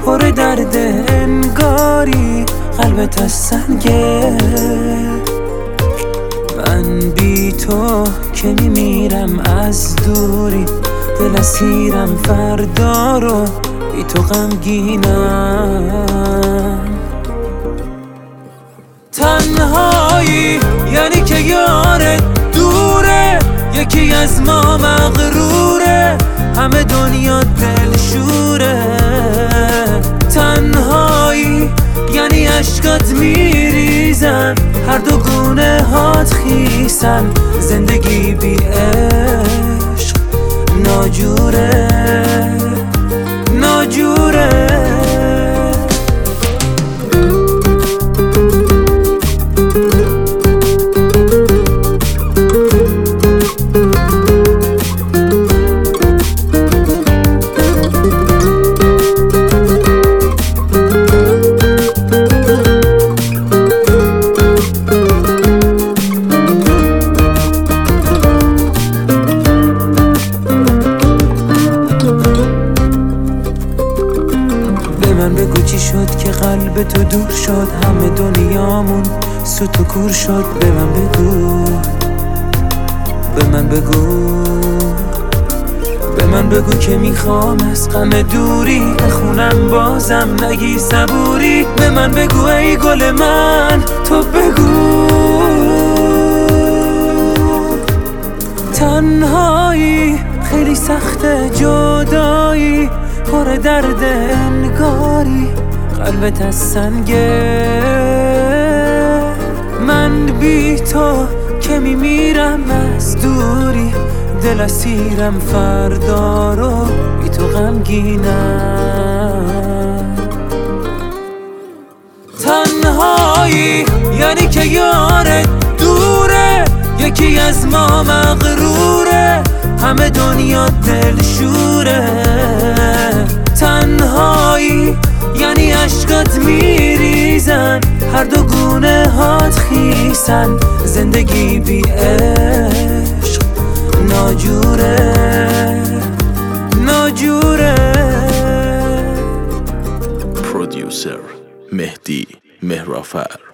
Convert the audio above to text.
پر درد انگاری، قلبت از سنگه. من بی تو که میمیرم از دوری، دل اسیرم فردا رو بی تو غمگینم. تنهایی یعنی که یارت دوره، یکی از ما مغروره، همه دنیا دلشوره. تنهایی یعنی عشقات میریزن، هر دو گونه هات خیسن، زندگی بی عشق ناجوره ناجوره. من بگو چی شد که قلب تو دور شد، همه دنیامون سوت و کور شد. به من بگو، به من بگو، به من بگو که میخوام از غم دوری بخونم بازم نگی صبوری. به من بگو ای گل من، تو بگو. تنهایی خیلی سخته، جدایی پر درد انگاری، قلبت از سنگه. من بی تو که میمیرم از دوری، دل اسیرم فردا رو بی تو غمگینم. تنهایی یعنی که یارت دوره، یکی از ما مغروره، همه دنیا دلشوره. تنهایی یعنی عشقات میریزن، هر دو گونه هات خیسن، زندگی بی عشق ناجوره ناجوره. پرودیوسر مهدی مهرافر.